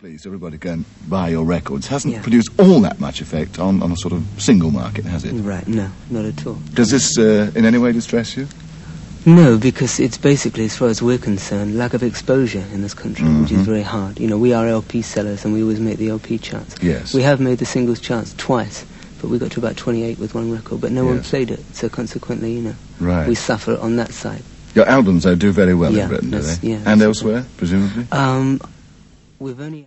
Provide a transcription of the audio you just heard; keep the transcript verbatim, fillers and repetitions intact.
Please, everybody go and buy your records. Hasn't Yeah. produced all that much effect on, on a sort of single market, has it? Right, no, not at all. Does this uh, in any way distress you? No, because it's basically, as far as we're concerned, lack of exposure in this country, which is Mhm. very hard. You know, we are L P sellers and we always make the L P charts. Yes. We have made the singles charts twice, but we got to about twenty-eight with one record, but no one Yes. played it, so consequently, you know, Right. we suffer on that side. Your albums, though, do very well Yeah, in Britain, do that's- they? yeah, and that's elsewhere, presumably? Um, we've only...